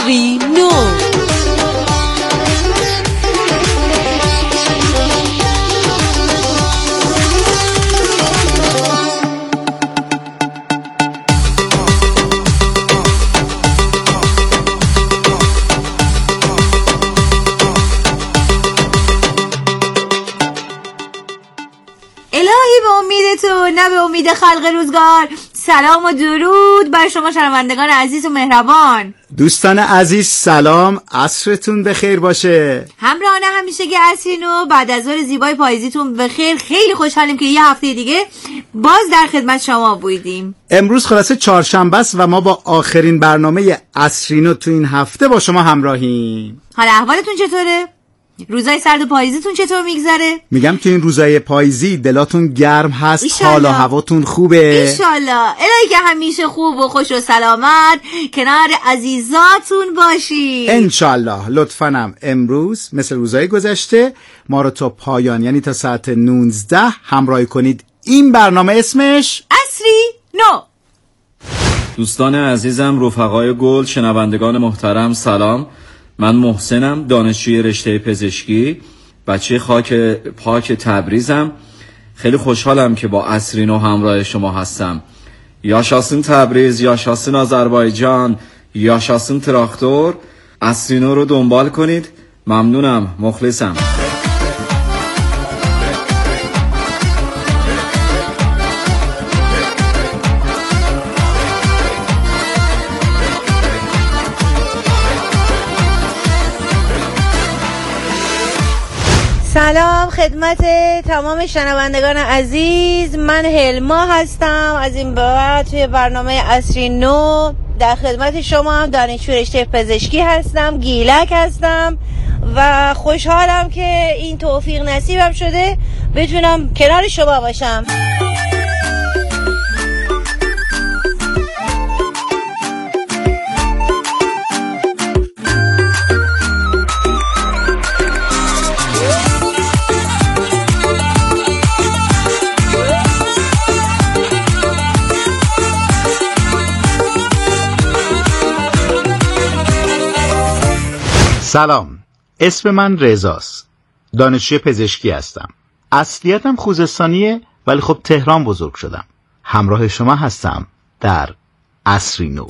عصری نو. نه به امید خلق روزگار. سلام و درود بر شما شنوندگان عزیز و مهربان. دوستان عزیز سلام، عصرتون بخیر باشه. همراهان همیشگی عصری نو، بعد از ظهر زیبای پاییزیتون بخیر. خیلی خوشحالیم که یه هفته دیگه باز در خدمت شما بودیم. امروز خلاصه چهارشنبه است و ما با آخرین برنامه عصری نو تو این هفته با شما همراهیم. حالا احوالتون چطوره؟ روزای سرد و پاییزیتون چطور میگذره؟ میگم که این روزای پاییزی دلاتون گرم هست، حال و هواتون خوبه ایشالله. الهی که همیشه خوب و خوش و سلامت کنار عزیزاتون باشی انشالله. لطفاً امروز مثل روزای گذشته ما رو تا پایان، یعنی تا ساعت 19 همراهی کنید. این برنامه اسمش عصری نو. دوستان عزیزم، رفقای گل، شنوندگان محترم، سلام. من محسنم، دانشجوی رشته پزشکی، بچه خاک پاک تبریزم. خیلی خوشحالم که با عصری نو همراه شما هستم. یاشاسون تبریز، یاشاسون آذربایجان، یاشاسون تراکتور. عصری نو رو دنبال کنید. ممنونم، مخلصم. سلام خدمت تمام شنوندگان عزیز. من هلما هستم. از این بعد توی برنامه عصری نو در خدمت شما هم دانشجوی رشته پزشکی هستم، گیلک هستم و خوشحالم که این توفیق نصیبم شده بتونم کنار شما باشم. سلام، اسم من رضاست. دانشجوی پزشکی هستم. اصلیتم خوزستانیه ولی خب تهران بزرگ شدم. همراه شما هستم در عصری نو.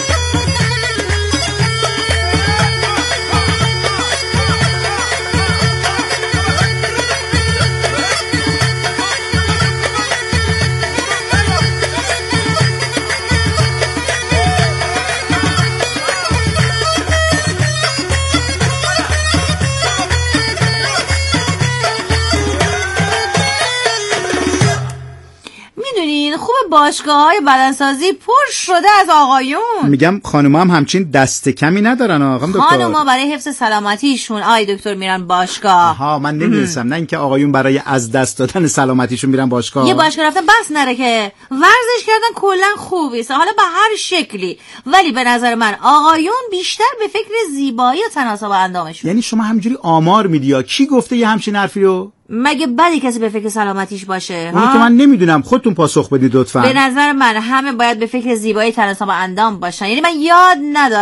باشگاه‌های بدنسازی پر شده از آقایون. میگم خانوما هم همچین دست کمی ندارن آقام دکتر. خانوما برای حفظ سلامتیشون دکتر میرن باشگاه. آها، من نمی‌دونستم. نه اینکه آقایون برای از دست دادن سلامتیشون میرن باشگاه. یه باشگاه رفتن بس نره که ورزش کردن کلا خوبه، حالا به هر شکلی، ولی به نظر من آقایون بیشتر به فکر زیبایی و تناسب اندامشون. یعنی شما همینجوری آمار میدی یا کی گفته یه همچین حرفی رو؟ مگه بدی کسی به فکر سلامتیش باشه؟ اون که من نمیدونم، خودتون پاسخ بدید لطفاً. به نظر من همه باید به فکر زیبایی تناسب اندام باشن. یعنی من یاد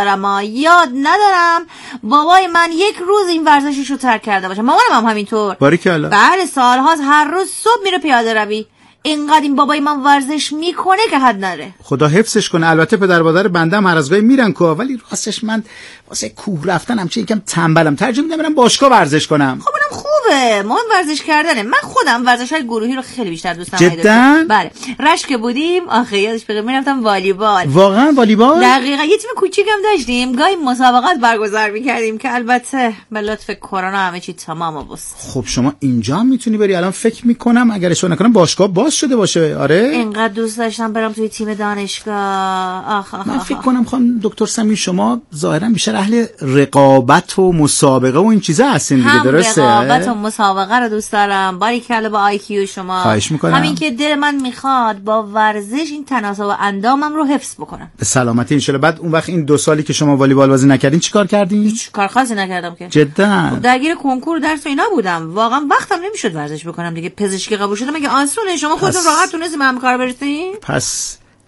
ندارم بابای من یک روز این ورزششو ترک کرده باشه. مامانم هم همینطور. باریکلا. بله، سالهاست هر روز صبح میره پیاده روی. اینقدر این بابای من ورزش میکنه که حد نره. خدا حفظش کنه. البته پدر مادر بنده هر از گاهی میرن کوه، ولی راستش من واسه کوه رفتن همچین یکم تنبلم. ترجیح میدم برم باشگاه ورزش کنم. خب اونم خوبه، مهم ورزش کردنه. من خودم ورزش‌های گروهی رو خیلی بیشتر دوست دارم. جدا؟ بله، رشت که بودیم آخه یادش بخیر میرفتم والیبال. واقعا والیبال؟ دقیقاً. یه تیم کوچیکم داشتیم، گاهی مسابقات برگزار می‌کردیم که البته به لطف کرونا همه چی تمام بود. خب شما اینجا هم میتونی بری. الان فکر میکنم اگر اشتباه نکنم باشگاه باز شده باشه. آره، اینقدر دوست داشتم برم توی تیم دانشگاه. من فکر کنم خانم دکتر سمی شما ظاهرا بیشتر اهل رقابت و مسابقه و این چیزا هستین دیگه، درسته؟ رقابت و مسابقه رو دوست دارم. باریکلا با IQ شما. خواهش میکنم. همین که دل من میخواد با ورزش این تناسب اندامم رو حفظ بکنم. به سلامتی ان شاء الله. بعد اون وقت این 2 سالی که شما والیبال بازی نکردین چیکار کردین؟ هیچ کار خاصی نکردم که. جدا؟ درگیر کنکور درس و اینا بودم. واقعا وقتم نمیشد ورزش بکنم دیگه. پزشکی قبول شدم. مگه آسونه؟ شما خودتون راحت تونستین به همکار برسین؟ پس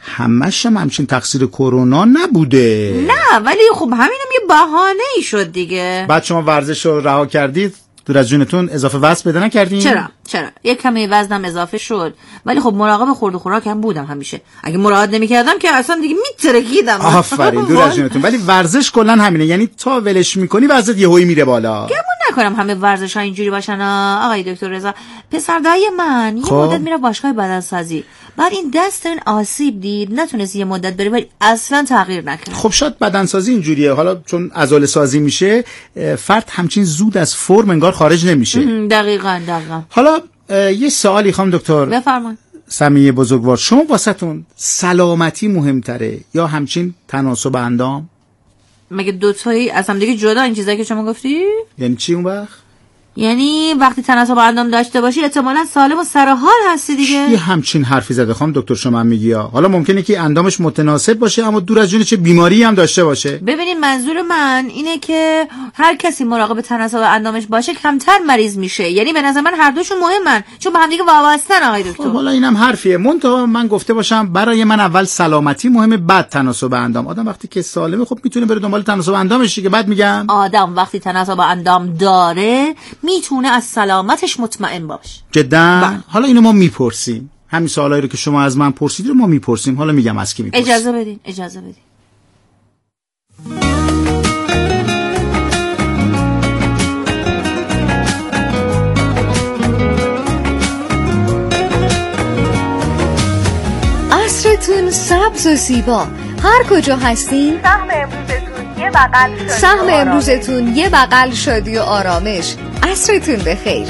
همش همچین تقصیر کرونا نبوده. نه ولی خب همینم یه بهانه‌ای شد دیگه. بعد شما ورزش رو رها کردید، دور از جونتون اضافه وزن پیدا نکردین؟ چرا یک کمی وزنم اضافه شد، ولی خب مراقب خورد و خوراک هم بودم همیشه. اگه مراقبت نمی‌کردم که اصلا دیگه میترکیدم. آفرین، دور از جونتون. ولی ورزش کلا همینه، یعنی تا ولش می‌کنی وزنت یهویی میره بالا. گمون نکنم همه ورزش‌ها اینجوری باشن آقای دکتر رضا. پسردای من یه مدت میره باشگاه بدنسازی، بعد این دست این آسیب دید، نتونست یه مدت بره ولی اصلا تغییر نکرد. خب شاید بدنسازی اینجوریه، حالا چون عضله سازی میشه فرد همچین زود از فرم انگار خارج نمیشه. دقیقاً. حالا یه سوالی خواهم دکتر بفرمایید. سمیه بزرگوار، شما واسهتون سلامتی مهمتره یا همچین تناسب اندام؟ مگه دوتایی از هم دیگه جدا این چیزایی که شما گفتی؟ یعنی چی اون وقت؟ یعنی وقتی تناسب اندام داشته باشی احتمالاً سالم و سر حال هستی دیگه. یه همچین حرفی زده خانم دکتر شما میگی ها. حالا ممکنه که اندامش متناسب باشه اما دور از جون چه بیماری هم داشته باشه. ببینید منظور من اینه که هر کسی مراقب تناسب اندامش باشه کمتر مریض میشه. یعنی به نظر من هر دوشون مهمن چون به هم دیگه وابستن آقای دکتر. خب حالا اینم حرفیه. منتها من گفته باشم برای من اول سلامتی مهمه بعد تناسب اندام. آدم وقتی که سالمه خب میتونه بره دنبال تناسب اندامش دیگه. بعد میگم آدم وقتی تناسب اندام داره میتونه از سلامتش مطمئن باش. جدا. حالا اینو ما میپرسیم، همین سوالایی رو که شما از من پرسیدید رو ما میپرسیم. حالا میگم از کی میپرسیم. اجازه بدین. عصرتون سبز و زیبا، هر کجا هستین سهم امروزتون یه بغل شادی و آرامش. عصرتون بخیر.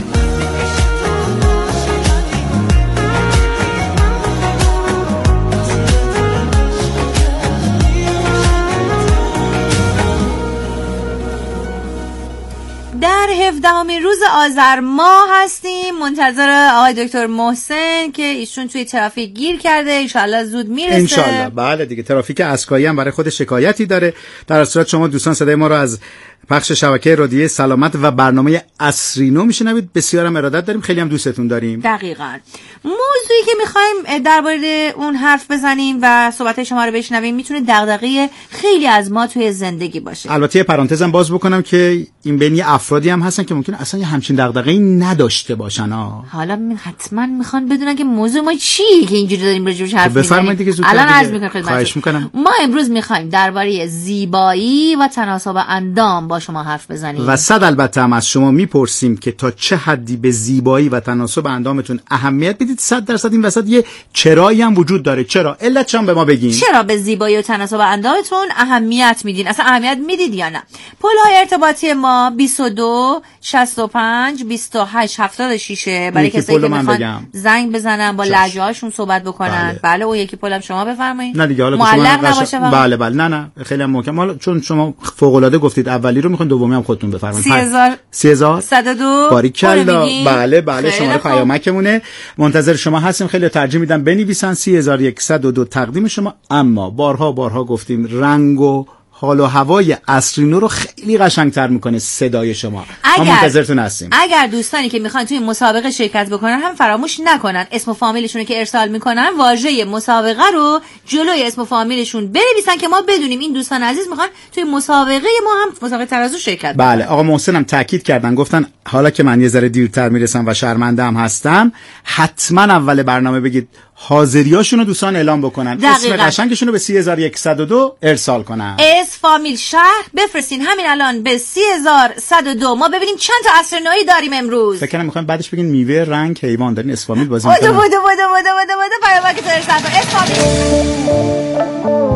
در 17مین روز آذر ماه هستیم، منتظر آقای دکتر محسن که ایشون توی ترافیک گیر کرده، انشالله زود میرسه. انشالله. بله دیگه، ترافیک اسکایی هم برای خود شکایتی داره. در صورت شما دوستان صدای ما رو از پخش شبکه رادیویی سلامت و برنامه عصرینو میشنوید. بسیارم ارادت داریم، خیلی هم دوستتون داریم. دقیقاً. موضوعی که میخوایم درباره اون حرف بزنیم و صحبت شما رو بشنویم میتونه دغدغه خیلی از ما توی زندگی باشه. البته یه پرانتزم باز بکنم که این بین افرادی هم هستن که ممکنه اصلا یه همچین دغدغه‌ای نداشته باشن. حالا حتما میخوان بدونن که موضوع ما چیه که اینجوری داریم راجعش حرف میزنیم. بفرمایید دیگه زودتر. الان عرض میکنم خواهش میکنم. ما امروز میخوایم درباره زیبایی و تناسب اندام با شما حرف بزنیم و صد البته هم از شما میپرسیم که تا چه حدی به زیبایی و تناسب اندامتون اهمیت بدید. 100% این وسط یه چرایی هم وجود داره. چرا؟ علتش هم به ما بگین. چرا به زیبایی و تناسب اندامتون اهمیت میدین؟ اصلا اهمیت میدید یا نه؟ پل‌های ارتباطی ما 22 65 28 76 برای کسایی که میخوان زنگ بزنن با لهجه‌هاشون صحبت بکنن. بله اون یکی پلم شما بفرمایید. نه دیگه حالا معلق نباشه. بله نه خیلی هم محکم. حالا چون شما فوق العاده گفتید اولی رو میخواین دومی هم خودتون بفرمایید. 30102 باریکلا. بله شماره پیامکمونه. منتظر شما هستیم. خیلی ترجیح میدم بنویسن 3102 تقدیم شما. اما بارها گفتیم رنگ و حال و هوای عصرینو رو خیلی قشنگتر میکنه صدای شما. ما منتظرتون هستیم. اگر دوستانی که میخوان توی مسابقه شرکت بکنن هم فراموش نکنن اسم و فامیلشون که ارسال میکنن واژه مسابقه رو جلوی اسم و فامیلشون بنویسن که ما بدونیم این دوستان عزیز میخوان توی مسابقه ما هم مسابقه ترازو شرکت بکنن. بله آقا محسن هم تاکید کردن، گفتن حالا که من یه ذره دیرتر میرسم و شرمنده هم هستم حتما اول برنامه بگید حاضریاشونو دوستان اعلام بکنن. اسم قشنگشونو به 3102 ارسال کنن. اسم فامیل شهر بفرستین همین الان به 3102 ما ببینیم چند تا عصرنویی داریم امروز. فکر کنم میخوایم بعدش بگین میوه رنگ حیوان دارین اسم فامیل بازی میکنن. بودو پیامک تو ارسال کن. اسم فامیل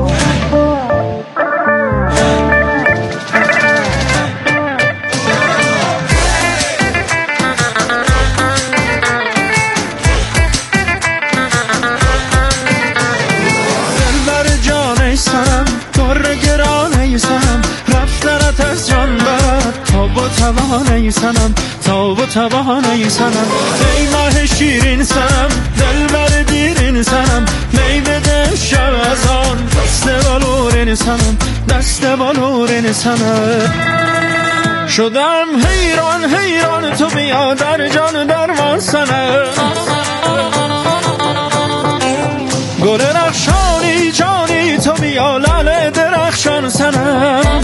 تا با توانه سنم ای ماه شیرین سنم دلبر دیرین سنم می بده شب از آن دست بالورین سنم شدم حیران تو بیا در جان درمان سنم گل رخشانی یا لال درخشان سنم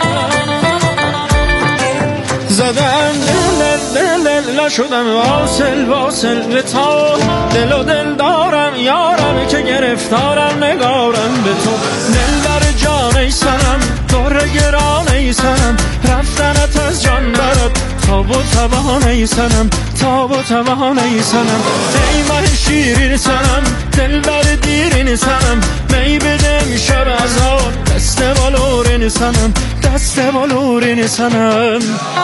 زدم دل شدم واصل به تا دل و دل دارم یارم که گرفتارم نگارم به تو دل در جان ای سنم دور گران ای سنم رفتنت از جان برد تاب و توان ای سنم تاب و توان ای سنم ای مه شیرین سنم دل بر دیرین سنم می بدم شب از آن دست بالورین سنم دست بالورین سنم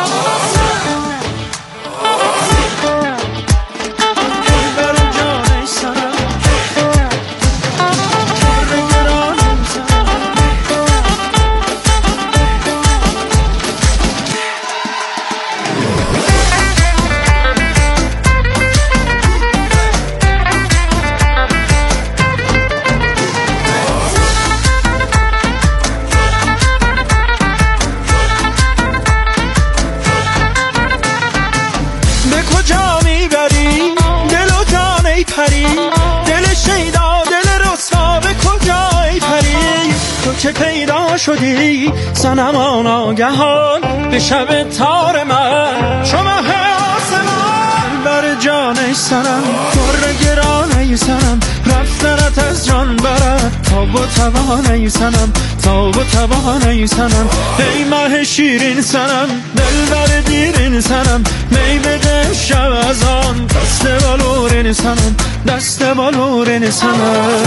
که پیدا شدی صنما ناگهان به شب تار من شما آسمان بر جان ای سنم پر گران ای سنم رفتنت از جان برد تاب و توان ای سنم تاب و توان ای سنم ای مه شیرین سنم دل بر دیرین سنم می بده شب از آن دست بالورین سنم دست بالورین سنم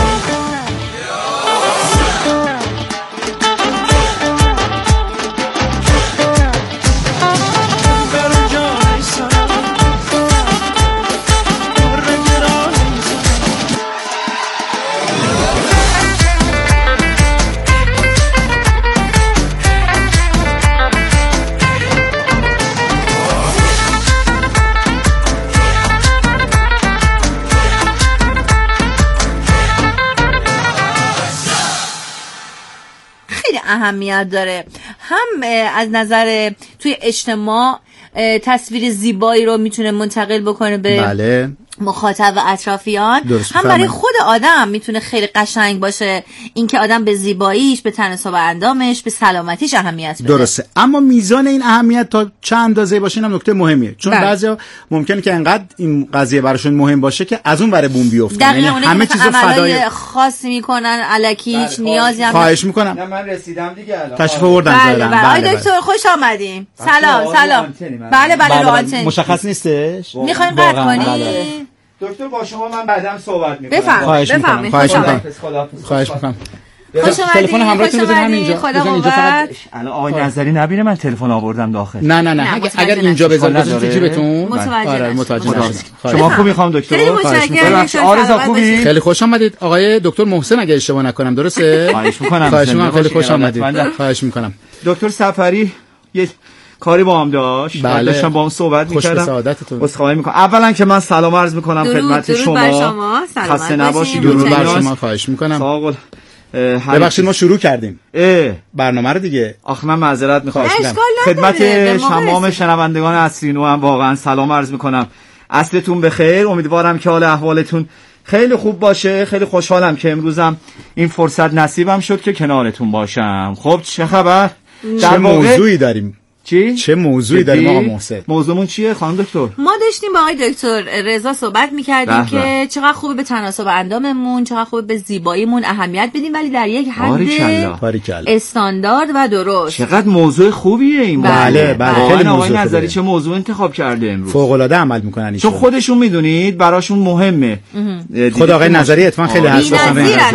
اهمیت داره، هم از نظر توی اجتماع تصویر زیبایی رو میتونه منتقل بکنه به بله. مخاطب و اطرافیان، هم برای خود آدم میتونه خیلی قشنگ باشه، اینکه آدم به زیباییش، به تناسب اندامش، به سلامتیش اهمیت بده. درسته، اما میزان این اهمیت تا چه اندازه باشه اینم نکته مهمیه، چون بعضیا ممکنه که انقدر این قضیه براشون مهم باشه که از اون ور بوم بیفتن، یعنی همه چیزو فدای خاصی میکنن، الکی هیچ نیازی هم خواهش میکنم. نه من رسیدم دیگه الان. تشریف آوردن زدن. بله دکتر خوش آمدین. سلام. بله رو آنتن. مشخص نیستش؟ میخواین قطع کنی؟ دکتر با شما من بعدم صحبت میکنم. بفرمایید. خواهش میکنم. تلفن همراهتون بزنید همینجا. الان آقای نظری نبینه من تلفن آوردم داخل. نه اگر اینجا بذارید تو جیبتون. متوجه نشید. شما خوب میخوام دکتر. آرزو خوبی؟ خیلی خوش آمدید آقای دکتر محسن، اگه اشتباه نکنم درسته؟ خواهش میکنم. خیلی خوش آمدید. خواهش میکنم. دکتر سفری یه کاری با هم داشت، بله. داشتم با هم صحبت می‌کردم. خوش به سعادتتون. عذرخواهی می‌کنم. اولا که من سلام عرض می‌کنم خدمت شما. خسته نباشید. درود بر شما. خواهش می‌کنم. ببخشید ما شروع کردیم برنامه رو دیگه. آخه من معذرت می‌خوام. خدمت تمام شنوندگان اصرینو هم واقعا سلام عرض می‌کنم. عصرتون بخیر. امیدوارم که حال احوالتون خیلی خوب باشه. خیلی خوشحالم که امروزم این فرصت نصیبم شد که کنارتون باشم. خب چه خبر؟ چه موضوعی داریم؟ چه موضوعی داریم آقا محسن؟ موضوعمون چیه خانم دکتر؟ ما داشتیم با آقای دکتر رضا صحبت می‌کردیم که چقدر خوبه به تناسب انداممون، چقدر خوبه به زیباییمون اهمیت بدیم، ولی در یک حد استاندارد و درست. چقدر موضوع خوبیه این. بله خیلی آقای نظری چه موضوع انتخاب کرده امروز؟ فوق‌العاده عمل می‌کنن ایشون. چون خودشون میدونید براشون مهمه. خود آقای نظری اتفاقا خیلی حساسن.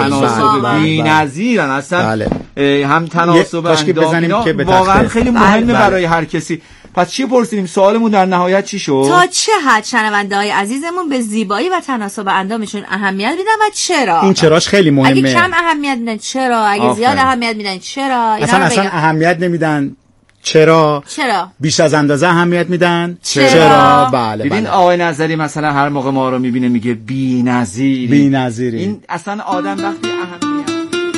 بی‌نظیرن اصلا. هم تناسب اندام واقعا خیلی مهمه برای هر کسی. پس چی پرسیدیم؟ سوالمون در نهایت چی شد؟ تا چه حد شنونده‌های عزیزمون به زیبایی و تناسب اندامشون اهمیت میدن و چرا؟ این چراش خیلی مهمه. اگه کم اهمیت میدن چرا؟ اگه زیاد اهمیت میدن چرا؟ اصلا اهمیت نمیدن چرا؟ بیش از اندازه اهمیت میدن چرا؟ بله. ببین آقای نظری مثلا هر موقع ما رو میبینه میگه بی‌نظیری. این اصلا آدم وقتی اهمیت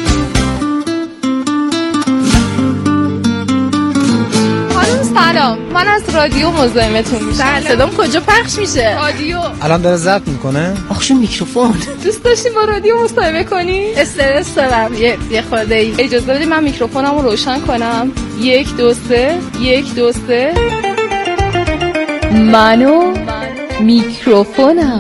سلام، من از رادیو مزاحمتون میشم. صدام کجا پخش میشه؟ رادیو. الان داره ضبط میکنه؟ آخه میکروفون. دوست داشتین با رادیو مصاحبه کنی؟ استرس دارم یه خورده ای. اجازه بدید من میکروفونمو روشن کنم. 1 2 3 1 2 3 منو میکروفونم.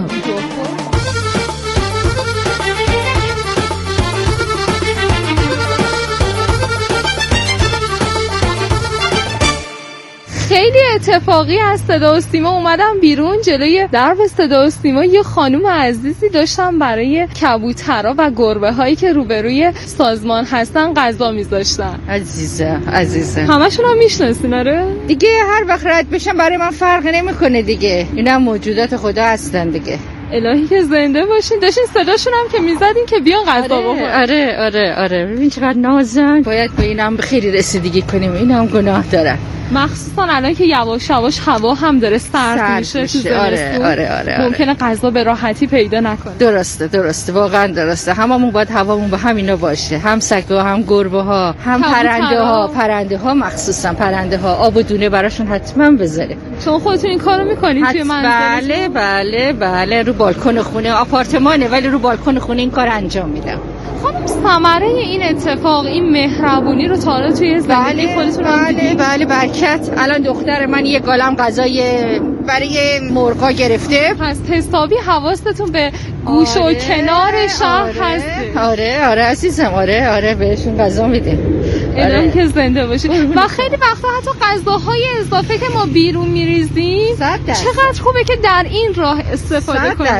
خیلی اتفاقی از صدا و سیما اومدم بیرون. جلوی درب صدا و سیما یه خانوم عزیزی داشتم برای کبوترها و گربه هایی که روبروی سازمان هستن غذا میذاشتن. عزیزه همشون هم میشناسین؟ آره دیگه، هر وقت رد بشم برای من فرق نمیکنه دیگه. اینا موجودات خدا هستن دیگه. الهی که زنده باشین. داشتین صداشون هم که میزدین که بیان غذا بخورن. آره ببین چقدر نازن. باید با اینم خیلی رسیدگی کنیم. اینم گناه دارن، مخصوصا الان که یواش یواش هوا هم داره سرد میشه تو زمستون. آره. ممکنه غذا به راحتی پیدا نکنه. درسته واقعا درسته. هممون باید هوامون به همینا باشه، هم سگا هم گربه ها هم پرنده ها مخصوصا پرنده ها آب و دونه براشون حتما بذاره. شما خودتون این کارو میکنید توی منزل؟ بله رو بالکن خونه، آپارتمانه ولی رو بالکن خونه این کار انجام میدم. خانم ثمره این اتفاق، این مهربونی رو تا حالا توی زندگی خودتون هم دیدید؟ بله برکت. الان دختر من یه گالم غذای برای مرغا گرفته. پس حسابی حواستون به گوش و کنار شهر هست. آره عزیزم، آره بهشون غذا میده. الان که زنده باشید. و خیلی وقتا حتی غذاهای اضافه که ما بیرون میریزیم چقدر خوبه که در این راه استفاده کنیم.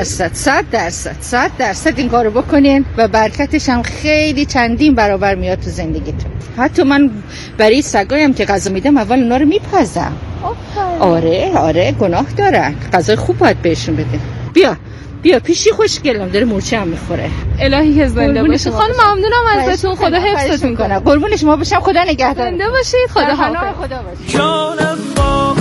100% این کارو بکنین و برکتش هم خیلی چندین برابر میاد تو زندگیتون. حتی من برای سگایم که غذا میدم اول اونا رو میپزم. آره گناه دارن. غذای خوب باید بهشون بده. بیا پیشی خوشگلم داره مورچه هم میخوره. الهی که زنده باشید. خانم ممنونم ازتون. خدا حفظتون کنه. قربون شما باشم. خدا نگهدار. زنده باشید. خدا حافظ. جانم باش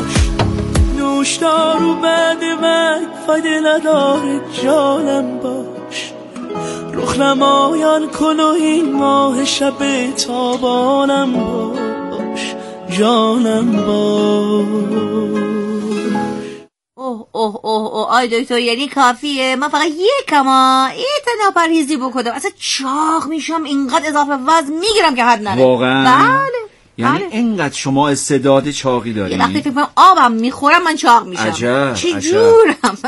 نوشدارو بعد من فایده نداره. جانم باش رخ نمایان کن و این ماه شب تابانم باش. جانم باش. اوه آی دکتر، یعنی کافیه من فقط یکم ایتنا پرهیزی بکنم اصلا چاق میشم. اینقدر اضافه وزن میگیرم که حد نره. واقعا؟ بله. یعنی اینقدر شما استعداد چاقی دارین؟ یه وقتی فکر کنم آبم میخورم من چاق میشم. عجب. چه جورم.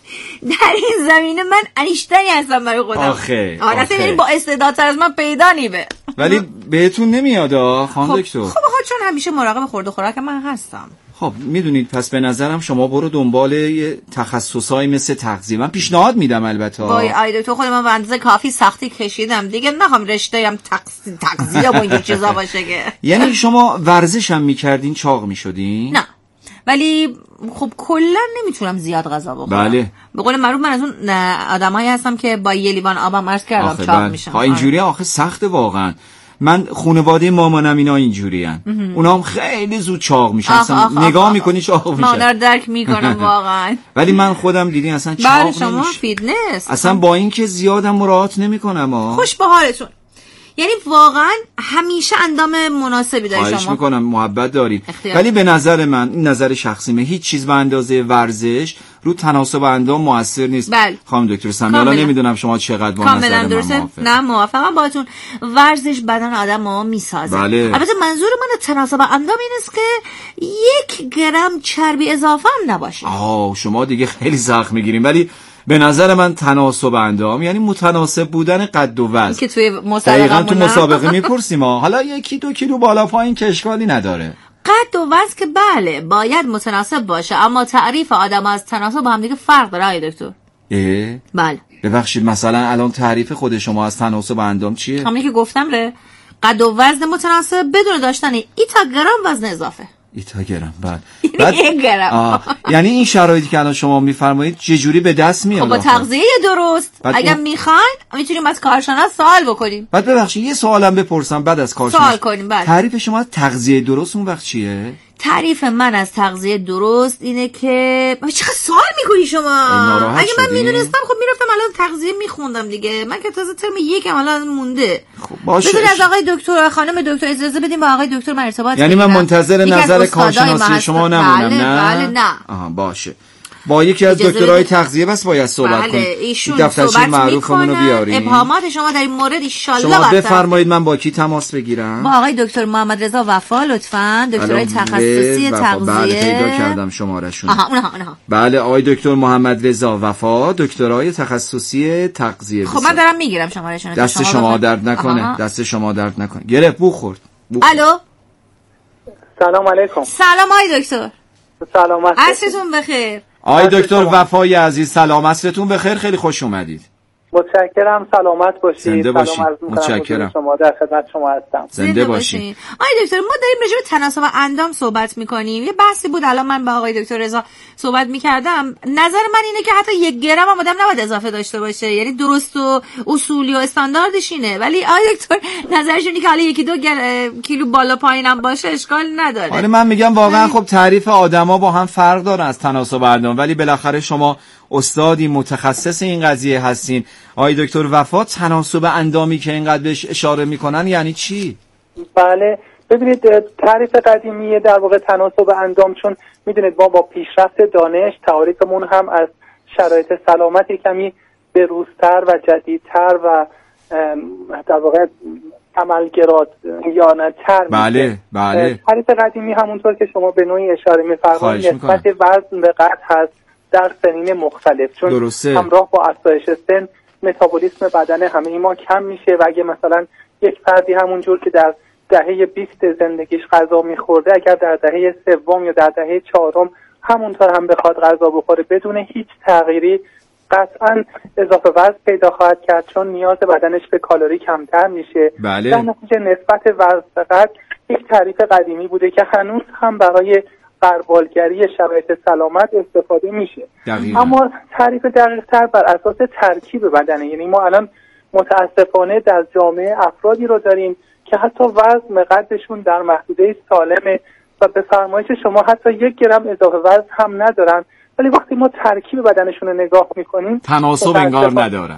در این زمینه من انیشتینی هستم برای خودم. آخه یعنی با استعدادتر از من پیدا نیبه. ولی بهتون نمیاد خانم دکتر؟ خب چون همیشه مراقب خورد و خوراک من هستم. خب میدونید پس به نظرم شما برو دنبال یه تخصصایی مثل تغذیه. من پیشنهاد میدم البته. وای دکتر، خود من به اندازه کافی سختی کشیدم دیگه. نخوام رشته‌ام تغذیه و این چیزا باشه که. یعنی شما ورزش هم میکردین چاق میشدین؟ نه ولی خب کلا نمیتونم زیاد غذا بخورم. بله. به قول معروف من از اون آدمایی هستم که با یه لیوان آبم عرض کردم چاق میشم. اینجوری آخه سخته واقعا. من خانواده مامانم اینا اینجوریان. اونا هم خیلی زود چاق میشن. نگاه میکنی چاق میشن. من اونا درک میکنم واقعا. ولی من خودم دیدین اصلا چاق نمیشه. شما فیتنس اصلا با اینکه زیادم مراعات نمیکنم. خوش به حالتون. یعنی واقعا همیشه اندام مناسبی داری شما. خواهش میکنم، محبت دارید. ولی به نظر من، این نظر شخصیمه، هیچ چیز به اندازه ورزش رو تناسب اندام موثر نیست. بله. خانم دکتر سمیالا نمیدونم شما چقدر با نظر من موافقید. نه موافقم باهاتون. ورزش بدن آدمو میسازه. بله. البته منظور من تناسب اندام این است که 1 گرم چربی اضافه هم نباشه. شما دیگه خیلی سخت میگیرین. ولی به نظر من تناسب اندام یعنی متناسب بودن قد و وزن که توی مسابقه میپرسیم. حالا 1-2 کیلو بالا پایین که اشکالی نداره. قد و وزن که بله باید متناسب باشه، اما تعریف آدم از تناسب با هم دیگه فرق داره آقای دکتر. بله. ببخشید مثلا الان تعریف خود شما از تناسب اندام چیه؟ همونی که گفتم قد و وزن متناسب بدون داشتن ایتا گرم وزن اضافه. ایتا گرم. بعد 1 گرم. یعنی این شرایطی که الان شما میفرمایید چه جوری به دست میاد؟ با تغذیه درست. اگه میخواین میتونیم از کارشناس سوال بکنیم. بعد ببخشید یه سوالم بپرسم بعد از کارشناس سوال کنیم. بعد تعریف شما از تغذیه درست اون وقت چیه؟ تعریف من از تغذیه درست اینه که چقدر سوال میکنی شما؟ اگه من میدونستم خب میرفتم الان تغذیه میخوندم دیگه. من که تازه ترم یکم الان مونده. خب باشه. از آقای دکتر خانم دکتر اجازه بدیم با آقای دکتر من ارتباط یعنی من منتظر نظر کارشناسی شما نمونم. بله نه. آها باشه. با یکی از دکترای تغذیه بس باید صحبت کنیم. ایشون دفترچه معروفمون رو بیارین. ابهامات شما در این مورد ان شاء الله شما بفرمایید من با کی تماس بگیرم؟ با آقای دکتر محمد رضا وفا لطفاً، دکترای تخصصی تغذیه. بله پیدا کردم شمارهشون. اونها. بله آقای دکتر محمد رضا وفا، دکترای تخصصی تغذیه. خب من دارم میگیرم شمارهشون. دست شما درد نکنه. دست شما درد نکنه. گرفت بو خورد. الو. سلام علیکم. سلام آقای دکتر. سلامت. عصرتون بخیر. آقای دکتر وفای عزیز سلام، عصرتون بخیر، خیلی خوش اومدید. متشکرم، سلامت باشید. زنده باشید. متشکرم. شما در خدمت شما هستم. زنده باشید. آقای دکتر ما داریم راجع به تناسب اندام صحبت می‌کنیم. یه بحثی بود الان من با آقای دکتر رضا صحبت می‌کردم. نظر من اینه که حتی 1 گرم هم آدم نباید اضافه داشته باشه. یعنی درست و اصولی و استانداردش اینه. ولی آقای دکتر نظرشون اینه که حالا 1-2 کیلو بالا پایینم باشه اشکال نداره. آره من میگم واقعا خب تعریف آدما با هم فرق داره از تناسب اندام، ولی بالاخره شما استادی متخصص این قضیه هستین. آقای دکتر وفا تناسب اندامی که اینقدر بهش اشاره میکنن یعنی چی؟ بله ببینید تعریف قدیمی در واقع تناسب اندام، چون میدونید ما با پیشرفت دانش تعریفمون هم از شرایط سلامتی کمی بروزتر و جدیدتر و در واقع عملگراتر بله تعریف قدیمی همونطور که شما به نوعی اشاره می‌فرمایید نسبت وزن به قد هست در سنین مختلف، چون درسته. همراه با افزایش سن متابولیسم بدن همه ما کم میشه و اگه مثلا یک فردی همونجور که در دهه 20 زندگیش غذا میخورده اگر در دهه 3 یا در دهه 4 همونطور هم بخواد غذا بخوره بدون هیچ تغییری قطعا اضافه وزن پیدا خواهد کرد، چون نیاز بدنش به کالری کمتر میشه. بله. در نتیجه نسبت وزن به قد یک تعریف قدیمی بوده که هنوز هم برای غربالگری شرایط سلامت استفاده میشه. دقیقا. اما تعریف دقیق تر بر اساس ترکیب بدنه. یعنی ما الان متاسفانه در جامعه افرادی رو داریم که حتی وزن قدشون در محدوده سالمه و به فرمایش شما حتی 1 گرم اضافه وزن هم ندارن، ولی وقتی ما ترکیب بدنشون رو نگاه میکنیم تناسب انگار ندارن.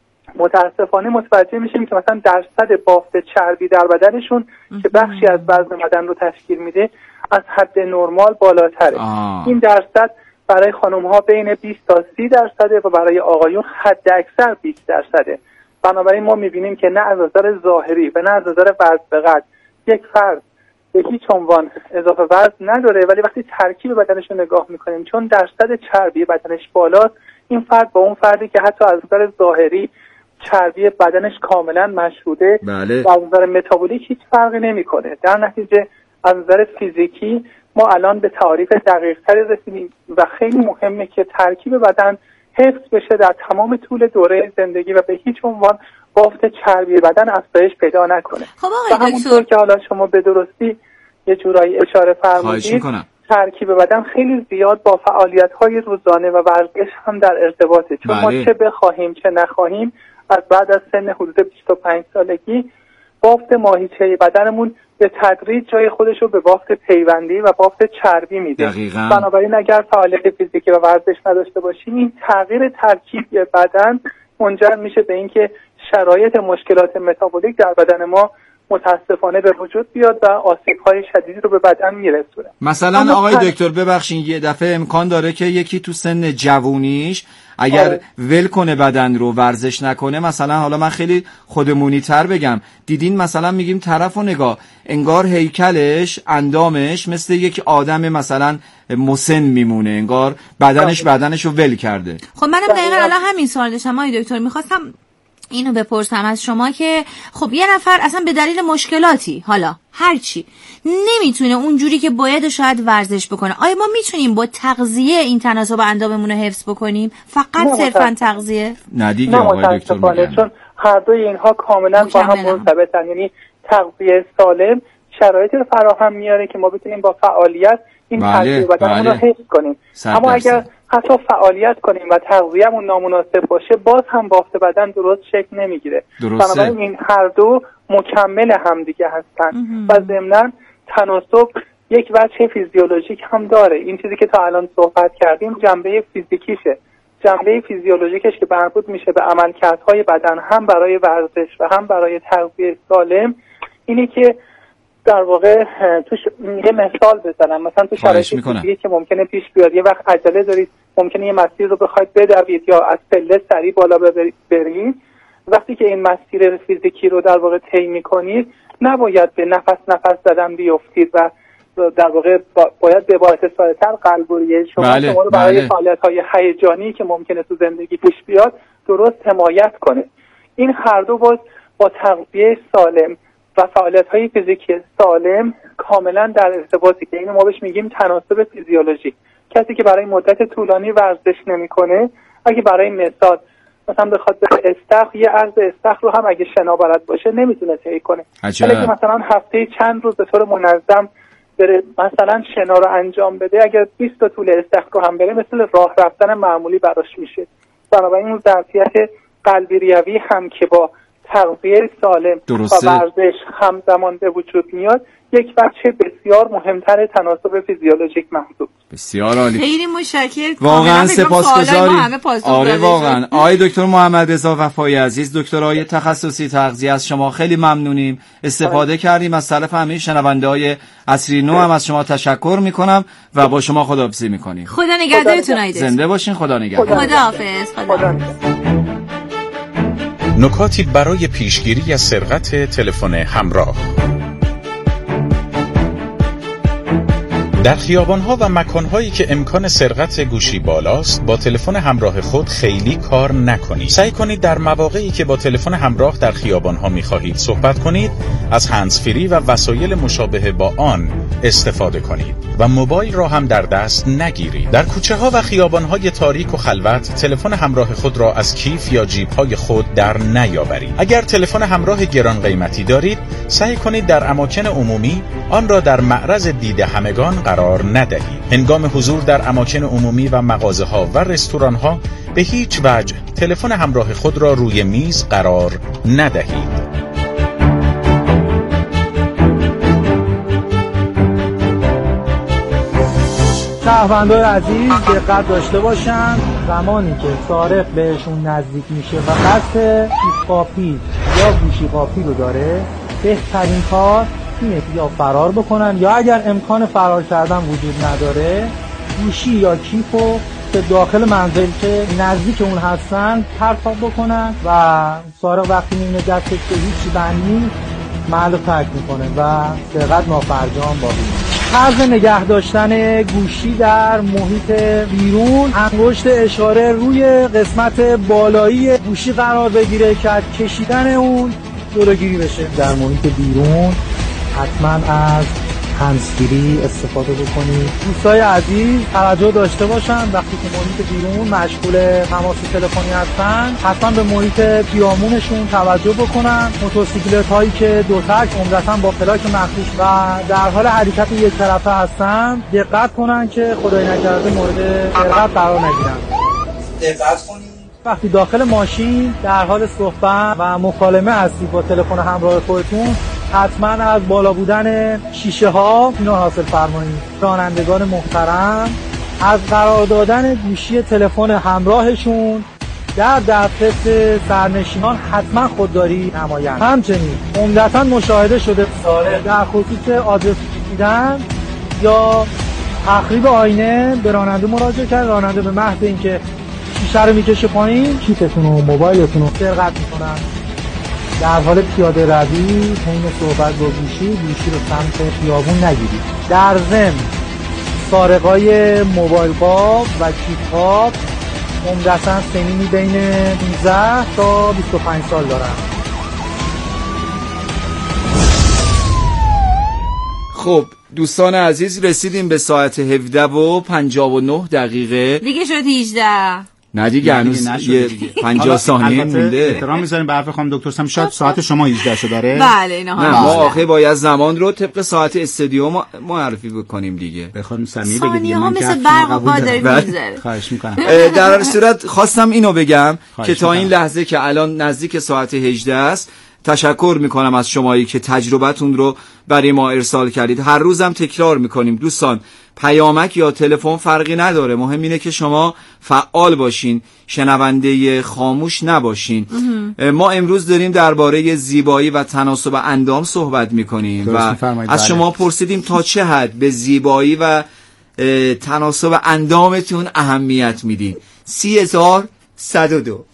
متاسفانه متوجه میشیم که مثلا درصد بافت چربی در بدنشون که بخشی از وزن بدن رو تشکیل میده از حد نرمال بالاتره. این درصد برای خانم ها بین 20 تا 30% و برای آقایون حد اکثر 20%. بنابراین ما میبینیم که نه از نظر ظاهری و نه از نظر وزن به قد یک فرد به هیچ عنوان اضافه وزن نداره، ولی وقتی ترکیب بدنش رو نگاه میکنیم چون درصد چربی بدنش بالاست، این فرد با اون فردی که حتی از نظر ظاهری چربی بدنش کاملا مشهوده بله. و از نظر متابولیک هیچ فرقی نمیکنه. در نتیجه از نظر فیزیکی ما الان به تعریف دقیق‌تری رسیدیم و خیلی مهمه که ترکیب بدن حفظ بشه در تمام طول دوره زندگی و به هیچ عنوان بافت چربی بدن افزایش پیدا نکنه. خب آقای همونطور که حالا شما به درستی یه جورایی اشاره فرمودید ترکیب بدن خیلی زیاد با فعالیت‌های روزانه و ورزش هم در ارتباطه، چون ما چه بخواهیم چه نخواهیم از بعد از سن حدود 25 سالگی بافت ماهیچه بدنمون به تدریج جای خودش رو به بافت پیوندی و بافت چربی میده. بنابراین اگر فعالیت فیزیکی و ورزش نداشته باشیم این تغییر ترکیب بدن منجر میشه به اینکه شرایط مشکلات متابولیک در بدن ما متاسفانه به وجود بیاد و آسیب‌های شدیدی رو به بدن میرسونه. مثلا آقای دکتر ببخشید یه دفعه امکان داره که یکی تو سن جوونیش اگر ول کنه بدن رو ورزش نکنه، مثلا حالا من خیلی خودمونی تر بگم، دیدین مثلا میگیم طرفو نگاه انگار هیکلش اندامش مثل یک آدم مثلا مسن میمونه، انگار بدنش رو ول کرده. خب منم دقیقاً الان همین سوال داشتم آقای دکتر، میخواستم اینو بپرسم از شما که خب یه نفر اصلا به دلیل مشکلاتی حالا هرچی نمیتونه اونجوری که باید شاید ورزش بکنه، آیا ما میتونیم با تغذیه این تناسب انداممون رو حفظ بکنیم؟ فقط صرفا تغذیه؟ نه دیگه آقای دکتر میگن چون هر دوی اینها کاملا با هم مرتبطن. یعنی تغذیه سالم شرایطی رو فراهم میاره که ما بتونیم با فعالیت این تغذیه بدنمون رو حفظ کنیم. اما اگر حتی فعالیت کنیم و تغذیه‌مون نامناسب باشه باز هم بافت بدن درست شکل نمیگیره. بنابراین این هر دو مکمل همدیگه هستن و ضمناً تناسب یک وجه فیزیولوژیک هم داره. این چیزی که تا الان صحبت کردیم جنبه فیزیکیشه. جنبه فیزیولوژیکش که مربوط میشه به عملکردهای بدن، هم برای ورزش و هم برای تغذیه سالم، اینی که در واقع توش یه مثال بزنم، مثلا تو شرایط فیزیکی که ممکنه پیش بیاد، یه وقت عجله دارید، ممکنه یه مسیر رو بخواید بدوید یا از پله سریع بالا برید. وقتی که این مسیر فیزیکی رو در واقع طی می‌کنید، نباید به نفس زدن بیفتید و در واقع باید به باعث‌سازتر قلب و ریه شما رو برای فعالیت‌های هیجانی که ممکنه تو زندگی پیش بیاد درست حمایت کنه. این هر دو با تغذیه سالم و فعالیت‌های فیزیکی سالم کاملا در ارتباطی که اینو ما بهش میگیم تناسب فیزیولوژیک. کسی که برای مدت طولانی ورزش نمی‌کنه، اگه برای مثال مثلا بخواد به استخر، یه عرض استخر رو هم اگه شنا بلد باشه نمیتونه طی کنه. ولی مثلا هفته چند روز به طور منظم بره مثلا شنا رو انجام بده، اگر 20 تا طول استخر رو هم بره مثل راه رفتن معمولی براش میشه. بنابراین اون ظرفیت قلبی ریوی هم که با تغذیه سالم و ورزش همزمان به وجود میاد، یک بچه بسیار مهمتر تناسب فیزیولوژیک محسوب. بسیار عالی. خیلی متشکرم. واقعا سپاسگزاریم. آره واقعا. آقای دکتر محمد رضا وفایی عزیز، دکترای تخصصی تغذیه، از شما خیلی ممنونیم. استفاده کردیم. از طرف همه شنونده‌های عصری نو هم از شما تشکر میکنم و با شما خداحافظی میکنیم. خدا نگهدارتون. زنده باشین. خدا نگهدار. خداحافظ. نکاتی برای پیشگیری از سرقت تلفن همراه. در خیابان‌ها و مکان‌هایی که امکان سرقت گوشی بالاست، با تلفن همراه خود خیلی کار نکنید. سعی کنید در مواقعی که با تلفن همراه در خیابان‌ها می‌خواهید صحبت کنید، از هندزفری و وسایل مشابه با آن استفاده کنید و موبایل را هم در دست نگیرید. در کوچه‌ها و خیابان‌های تاریک و خلوت تلفن همراه خود را از کیف یا جیب‌های خود در نیاورید. اگر تلفن همراه گران قیمتی دارید، سعی کنید در اماکن عمومی آن را در معرض دید همگان قرار ندهید. هنگام حضور در اماکن عمومی و مغازه‌ها و رستوران‌ها به هیچ وجه تلفن همراه خود را روی میز قرار ندهید. شهروندان عزیز دقت داشته باشن، زمانی که سارق بهشون نزدیک میشه و قصد کیف یا گوشی قاپی رو داره، بهترین کار اینه که یا فرار بکنن یا اگر امکان فرار کردن وجود نداره، گوشی یا کیفو به داخل منزل که نزدیک اون هستن پرتاب بکنن و سارق وقتی میبینه دستش به هیچی بندی محل رو ترک میکنه و سرقت نافرجام باقی میمونه. طرز نگه داشتن گوشی در محیط بیرون، انگشت اشاره روی قسمت بالایی گوشی قرار بگیره که از کشیدن اون جلوگیری بشه. در محیط بیرون حتما از هندزفری استفاده بکنید. دوستای عزیز توجه داشته باشن وقتی که محیط بیرون مشغول تماس تلفنی هستن، حتما به محیط پیرامونشون توجه بکنن. موتورسیکلت هایی که دو تک عمدتاً با پلاک مخصوص و در حال حرکت یک طرفه هستن دقت کنن که خدای نکرده مورد سرقت قرار نگیرن. دقت کنید وقتی داخل ماشین در حال صحبت و مکالمه هستید با تلفن همراه خودتون، حتما از بالا بودن شیشه ها اینا حاصل فرمایید. رانندگان محترم از قرار دادن گوشی تلفن همراهشون در دسترس سرنشینان حتما خودداری نمایند. همچنین عمدتاً مشاهده شده در خصوص آدرس دیدن یا تخریب آینه به راننده مراجعه کرد. راننده به محض اینکه شیشه رو میکشه پایین، کیفتون و موبایلتون رو سرقت میکنن. در حال پیاده روی حین صحبت با گوشی رو سمت خیابون نگیرید. در ضمن سارقای موبایل قاب و کیف قاب عمدتاً سنینی بین 18 تا 25 سال دارن. خب دوستان عزیز، رسیدیم به ساعت 17:59 دیگه شد 18. نه دیگه هنوز یه 50 ثانیه مونده. احترام میذاریم به حرف خانم دکتر سم. شاید ساعت شما 18 شو داره. بله اینا نه ما آخه باید زمان رو طبق ساعت استودیو معرفی بکنیم دیگه. بخوام سمی بگید دیگه من مثل برق پا داریم میذاره. خواهش میکنم. در صورت خواستم اینو بگم که تا این لحظه که الان نزدیک ساعت 18 است تشکر میکنم از شمایی که تجربتون رو برای ما ارسال کردید. هر روزم تکرار میکنیم دوستان، پیامک یا تلفن فرقی نداره، مهم اینه که شما فعال باشین، شنونده خاموش نباشین. ما امروز داریم درباره زیبایی و تناسب اندام صحبت میکنیم و از شما پرسیدیم تا چه حد به زیبایی و تناسب اندامتون اهمیت میدین. 30,102